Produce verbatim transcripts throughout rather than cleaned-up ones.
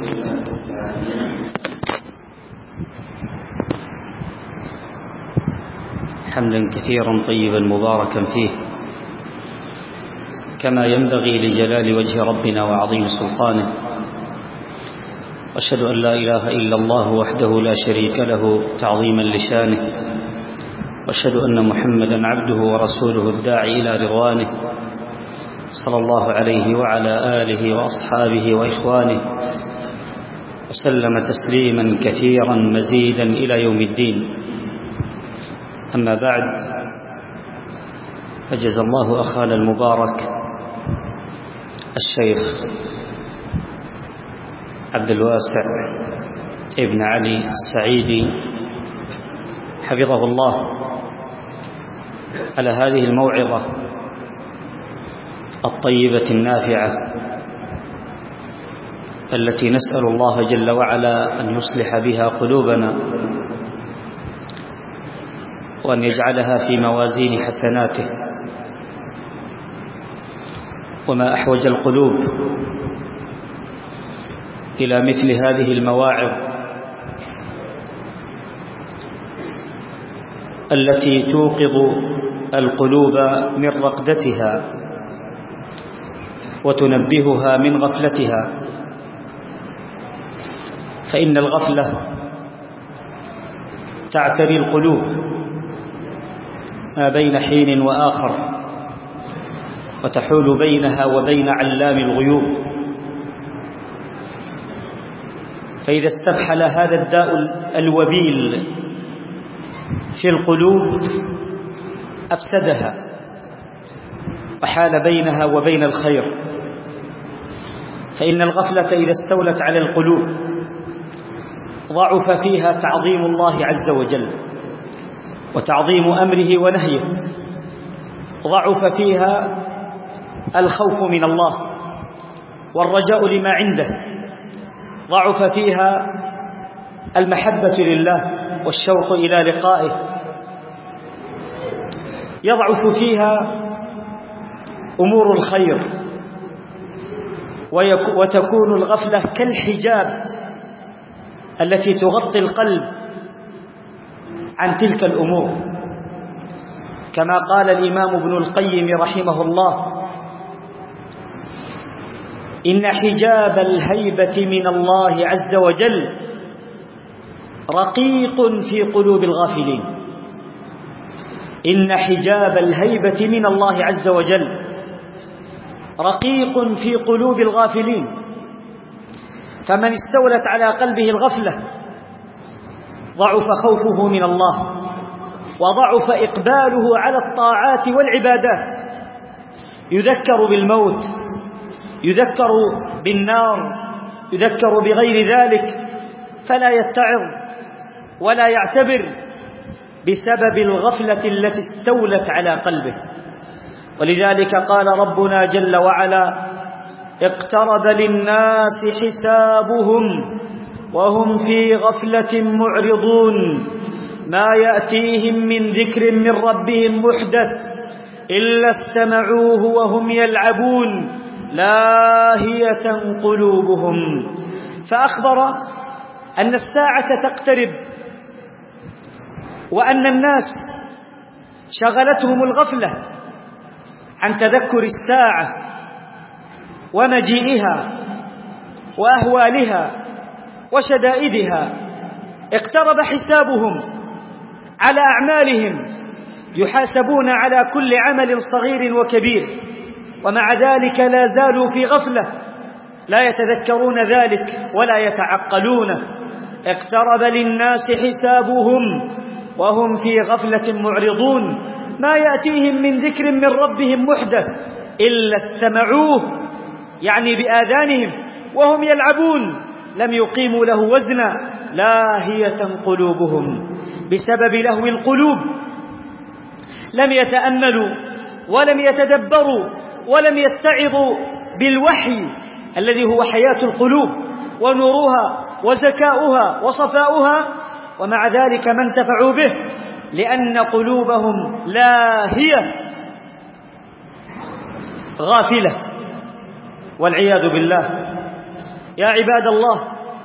حمدا كثيرا طيبا مباركا فيه كما ينبغي لجلال وجه ربنا وعظيم سلطانه. وأشهد أن لا إله إلا الله وحده لا شريك له تعظيما لشانه، وأشهد أن محمدا عبده ورسوله الداعي إلى رضوانه، صلى الله عليه وعلى آله وأصحابه وإخوانه وسلم تسليما كثيرا مزيدا إلى يوم الدين. أما بعد، فجزا الله أخانا المبارك الشيخ عبد الواسع ابن علي السعيدي حفظه الله على هذه الموعظة الطيبة النافعة التي نسأل الله جل وعلا أن يصلح بها قلوبنا وأن يجعلها في موازين حسناته. وما أحوج القلوب إلى مثل هذه المواعظ التي توقظ القلوب من رقدتها وتنبهها من غفلتها، فإن الغفلة تعتري القلوب ما بين حين وآخر وتحول بينها وبين علام الغيوب. فإذا استفحل هذا الداء الوبيل في القلوب أفسدها وحال بينها وبين الخير. فإن الغفلة إذا استولت على القلوب ضعف فيها تعظيم الله عز وجل وتعظيم أمره ونهيه، ضعف فيها الخوف من الله والرجاء لما عنده، ضعف فيها المحبة لله والشوق إلى لقائه، يضعف فيها أمور الخير، وتكون الغفلة كالحجاب التي تغطي القلب عن تلك الأمور. كما قال الإمام ابن القيم رحمه الله: إن حجاب الهيبة من الله عز وجل رقيق في قلوب الغافلين. إن حجاب الهيبة من الله عز وجل رقيق في قلوب الغافلين، فمن استولت على قلبه الغفلة ضعف خوفه من الله وضعف إقباله على الطاعات والعبادات. يذكر بالموت، يذكر بالنار، يذكر بغير ذلك، فلا يتعظ ولا يعتبر بسبب الغفلة التي استولت على قلبه. ولذلك قال ربنا جل وعلا: اقترب للناس حسابهم وهم في غفلة معرضون ما يأتيهم من ذكر من ربهم محدث إلا استمعوه وهم يلعبون لاهية قلوبهم. فأخبر أن الساعة تقترب وأن الناس شغلتهم الغفلة عن تذكر الساعة ومجيئها وأهوالها وشدائدها. اقترب حسابهم على أعمالهم، يحاسبون على كل عمل صغير وكبير، ومع ذلك لا زالوا في غفلة، لا يتذكرون ذلك ولا يتعقلونه. اقترب للناس حسابهم وهم في غفلة معرضون ما يأتيهم من ذكر من ربهم محدث إلا استمعوه، يعني بآذانهم، وهم يلعبون، لم يقيموا له وزنا، لاهية قلوبهم، بسبب لهو القلوب لم يتأملوا ولم يتدبروا ولم يتعظوا بالوحي الذي هو حياة القلوب ونورها وزكاؤها وصفاؤها، ومع ذلك ما انتفعوا به لأن قلوبهم لاهية غافلة والعياذ بالله. يا عباد الله،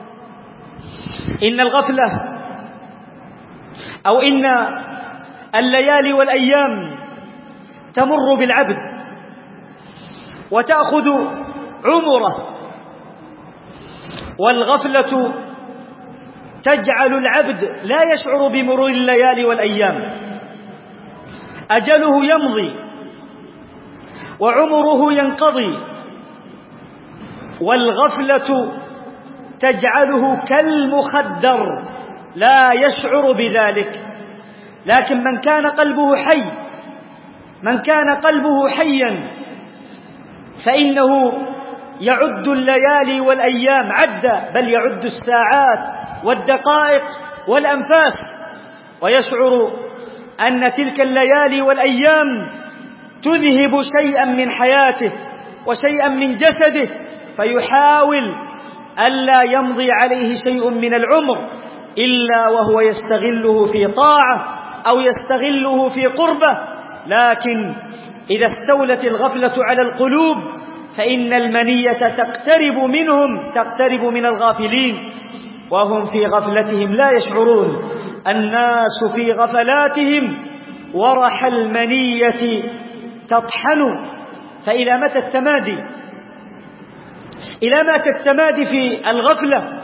إن الغفلة أو إن الليالي والأيام تمر بالعبد وتأخذ عمره، والغفلة تجعل العبد لا يشعر بمرور الليالي والأيام، أجله يمضي وعمره ينقضي، والغفلة تجعله كالمخدر لا يشعر بذلك. لكن من كان قلبه حي، من كان قلبه حيا فإنه يعد الليالي والأيام عدا، بل يعد الساعات والدقائق والأنفاس، ويشعر أن تلك الليالي والأيام تذهب شيئا من حياته وشيئا من جسده، فيحاول ألا يمضي عليه شيء من العمر إلا وهو يستغله في طاعة أو يستغله في قربة. لكن إذا استولت الغفلة على القلوب فإن المنية تقترب منهم، تقترب من الغافلين وهم في غفلتهم لا يشعرون. الناس في غفلاتهم ورح المنية تطحن. فإلى متى التمادي؟ إلى متى التمادي في الغفلة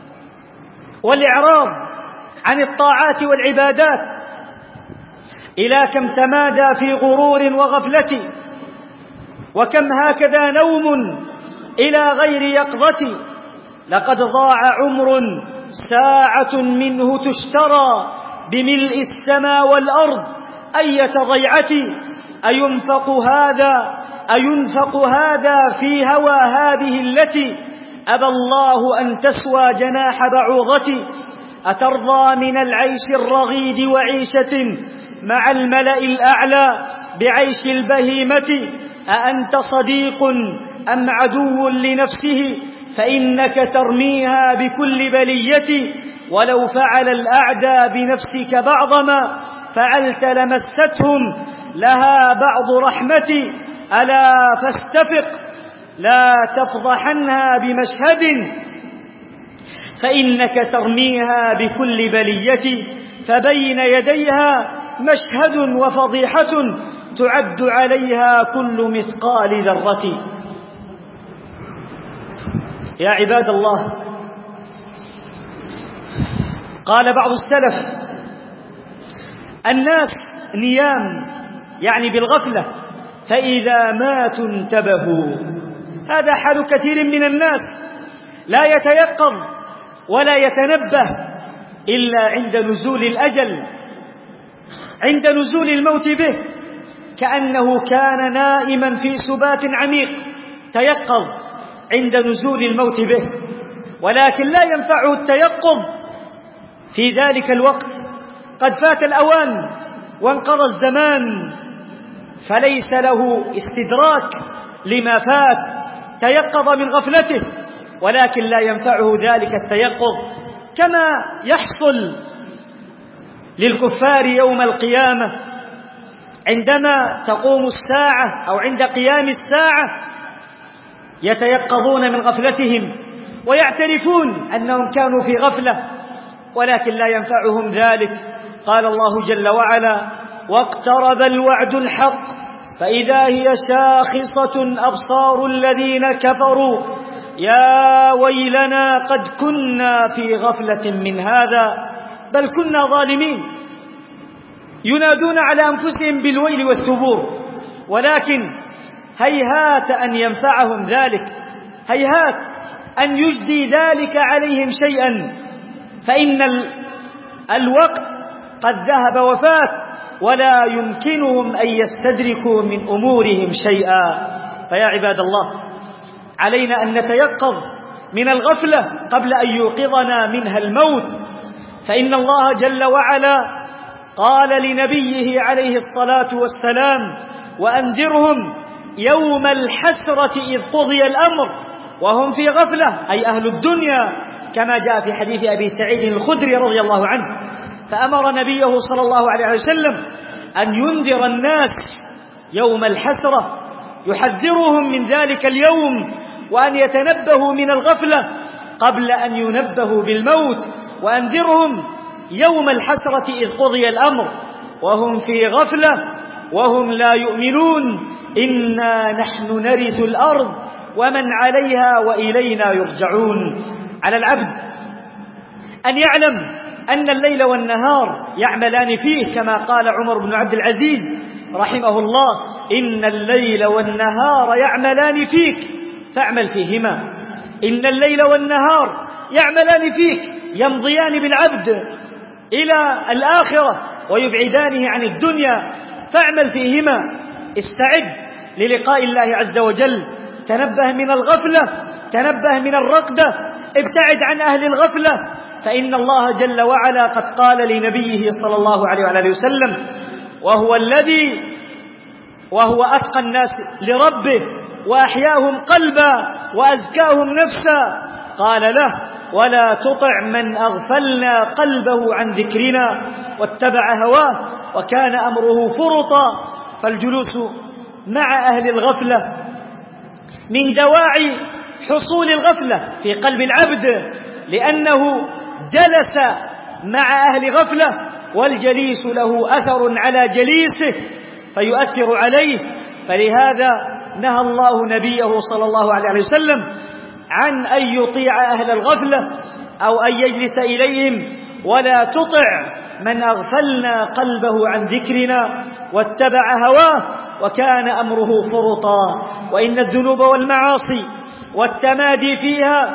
والإعراض عن الطاعات والعبادات؟ إلى كم تمادى في غرور وغفلة، وكم هكذا نوم إلى غير يقظة. لقد ضاع عمر ساعة منه تشترى بملء السماء والأرض أية ضيعة. أينفق هذا أينفق هذا في هوى هذه التي أبى الله أن تسوى جناح بعوضة. أترضى من العيش الرغيد وعيشة مع الملأ الأعلى بعيش البهيمة؟ أأنت صديق أم عدو لنفسه؟ فإنك ترميها بكل بلية، ولو فعل الأعداء بنفسك بعض ما فعلت لمستهم لها بعض رحمة. ألا فاستفق لا تفضحنها بمشهد، فإنك ترميها بكل بلية، فبين يديها مشهد وفضيحة تعد عليها كل مثقال ذرة. يا عباد الله، قال بعض السلف: الناس نيام، يعني بالغفلة، فإذا ماتوا انتبهوا. هذا حال كثير من الناس، لا يتيقظ ولا يتنبه إلا عند نزول الأجل، عند نزول الموت به، كأنه كان نائما في سبات عميق، تيقظ عند نزول الموت به، ولكن لا ينفعه التيقظ في ذلك الوقت. قد فات الأوان وانقضى الزمان، فليس له استدراك لما فات، تيقظ من غفلته ولكن لا ينفعه ذلك التيقظ، كما يحصل للكفار يوم القيامة عندما تقوم الساعة أو عند قيام الساعة، يتيقظون من غفلتهم ويعترفون أنهم كانوا في غفلة، ولكن لا ينفعهم ذلك. قال الله جل وعلا: واقترب الوعد الحق فإذا هي شاخصة أبصار الذين كفروا يا ويلنا قد كنا في غفلة من هذا بل كنا ظالمين. ينادون على أنفسهم بالويل والثبور، ولكن هيهات أن ينفعهم ذلك، هيهات أن يجدي ذلك عليهم شيئا، فإن الوقت قد ذهب وفات ولا يمكنهم أن يستدركوا من أمورهم شيئا. فيا عباد الله، علينا أن نتيقظ من الغفلة قبل أن يوقظنا منها الموت، فإن الله جل وعلا قال لنبيه عليه الصلاة والسلام: وأنذرهم يوم الحسرة إذ قضي الأمر وهم في غفلة، أي أهل الدنيا، كما جاء في حديث أبي سعيد الخدري رضي الله عنه. فأمر نبيه صلى الله عليه وسلم أن ينذر الناس يوم الحسرة، يحذرهم من ذلك اليوم وأن يتنبهوا من الغفلة قبل أن ينبهوا بالموت. وأنذرهم يوم الحسرة إذ قضي الأمر وهم في غفلة وهم لا يؤمنون إنا نحن نرث الأرض ومن عليها وإلينا يرجعون. على العبد أن يعلم أن الليل والنهار يعملان فيه، كما قال عمر بن عبد العزيز رحمه الله: إن الليل والنهار يعملان فيك فاعمل فيهما. إن الليل والنهار يعملان فيك، يمضيان بالعبد إلى الآخرة ويبعدانه عن الدنيا، فاعمل فيهما. استعد للقاء الله عز وجل، تنبه من الغفلة، تنبه من الرقدة، ابتعد عن أهل الغفلة، فإن الله جل وعلا قد قال لنبيه صلى الله عليه وعلى آله وسلم: وهو الذي وهو أتقى الناس لربه وأحياهم قلبا وأزكاهم نفسا، قال له: ولا تطع من أغفلنا قلبه عن ذكرنا واتبع هواه وكان أمره فرطا. فالجلوس مع أهل الغفلة من دواعي حصول الغفلة في قلب العبد، لأنه جلس مع أهل غفلة، والجليس له أثر على جليسه فيؤثر عليه. فلهذا نهى الله نبيه صلى الله عليه وسلم عن أن يطيع أهل الغفلة أو أن يجلس إليهم: ولا تطع من أغفلنا قلبه عن ذكرنا واتبع هواه وكان أمره فرطا. وإن الذنوب والمعاصي والتمادي فيها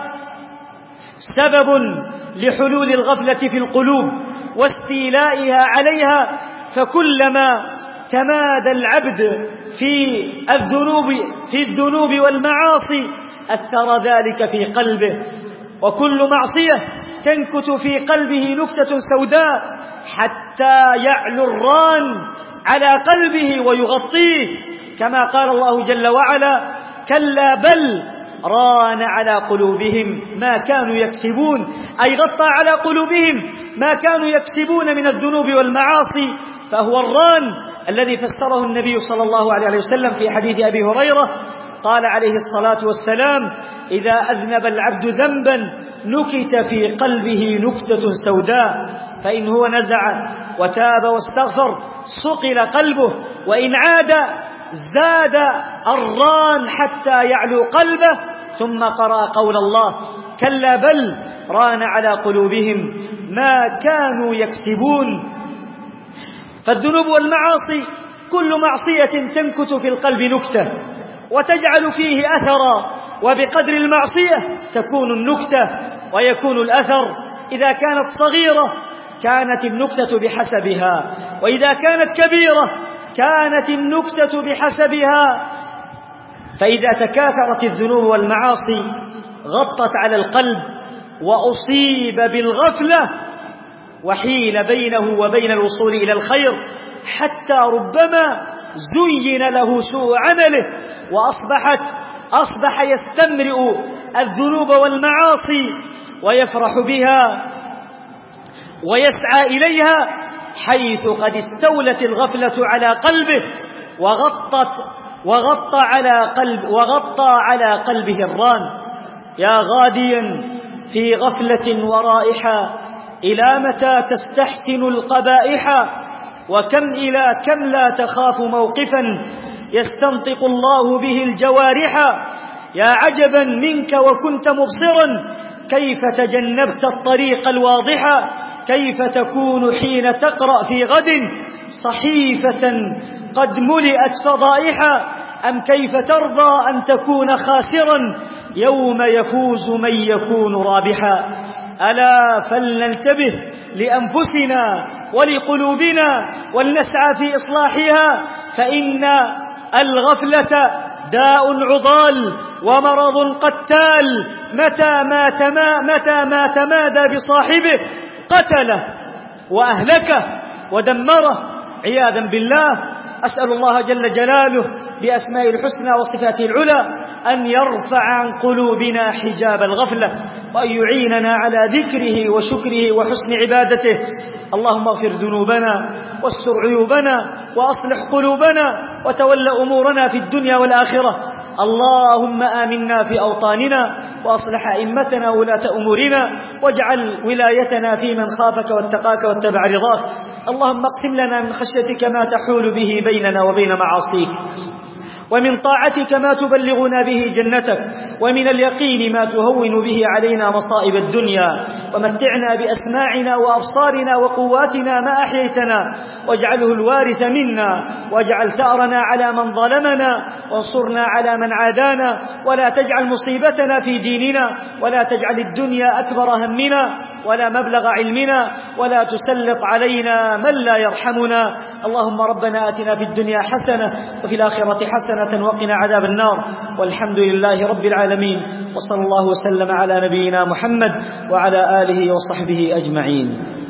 سبب لحلول الغفلة في القلوب واستيلائها عليها، فكلما تمادى العبد في الذنوب في الذنوب والمعاصي أثر ذلك في قلبه. وكل معصية تنكت في قلبه نكتة سوداء حتى يعلو الران على قلبه ويغطيه، كما قال الله جل وعلا: كلا بل ران على قلوبهم ما كانوا يكسبون، أي غطى على قلوبهم ما كانوا يكسبون من الذنوب والمعاصي. فهو الران الذي فسره النبي صلى الله عليه وسلم في حديث أبي هريرة، قال عليه الصلاة والسلام: إذا أذنب العبد ذنبا نكت في قلبه نكتة سوداء، فإن هو نزع وتاب واستغفر صقل قلبه، وإن عاد زاد الران حتى يعلو قلبه. ثم قرأ قول الله: كلا بل ران على قلوبهم ما كانوا يكسبون. فالذنوب والمعاصي كل معصية تنكت في القلب نكتة وتجعل فيه أثرا، وبقدر المعصية تكون النكتة ويكون الأثر. إذا كانت صغيرة كانت النكتة بحسبها، وإذا كانت كبيرة كانت النكتة بحسبها. فإذا تكاثرت الذنوب والمعاصي غطت على القلب وأصيب بالغفلة وحيل بينه وبين الوصول إلى الخير، حتى ربما زين له سوء عمله وأصبحت أصبح يستمرئ الذنوب والمعاصي ويفرح بها ويسعى إليها، حيث قد استولت الغفلة على قلبه وغطت وغطى على قلب وغطى على قلبه الران. يا غاديا في غفلة ورائحة، إلى متى تستحسن القبائح؟ وكم إلى كم لا تخاف موقفا يستنطق الله به الجوارح. يا عجبا منك وكنت مبصرا، كيف تجنبت الطريق الواضح؟ كيف تكون حين تقرأ في غد صحيفة قد ملئت فضائحا؟ أم كيف ترضى أن تكون خاسرا يوم يفوز من يكون رابحا؟ ألا فلننتبه لأنفسنا ولقلوبنا ولنسعى في إصلاحها، فإن الغفلة داء عضال ومرض قتال، متى ما تما متى ما تمادى بصاحبه قتله وأهلكه ودمره عياذا بالله. أسأل الله جل جلاله بأسمائه الحسنى وصفاته العلى أن يرفع عن قلوبنا حجاب الغفلة، وأن يعيننا على ذكره وشكره وحسن عبادته. اللهم اغفر ذنوبنا واستر عيوبنا وأصلح قلوبنا وتول أمورنا في الدنيا والآخرة. اللهم آمنا في أوطاننا وأصلح أئمتنا ولاة أمورنا واجعل ولايتنا في من خافك واتقاك واتبع رضاك. اللهم اقسم لنا من خشيتك ما تحول به بيننا وبين معاصيك، ومن طاعتك ما تبلغنا به جنتك، ومن اليقين ما تهون به علينا مصائب الدنيا، ومتعنا بأسماعنا وأبصارنا وقواتنا ما أحييتنا، واجعله الوارث منا، واجعل ثأرنا على من ظلمنا، وانصرنا على من عادانا، ولا تجعل مصيبتنا في ديننا، ولا تجعل الدنيا أكبر همنا ولا مبلغ علمنا، ولا تسلط علينا من لا يرحمنا. اللهم ربنا آتنا في الدنيا حسنة وفي الآخرة حسنة وقنا عذاب النار، والحمد لله رب العالمين، وصلى الله وسلم على نبينا محمد وعلى آله وصحبه أجمعين.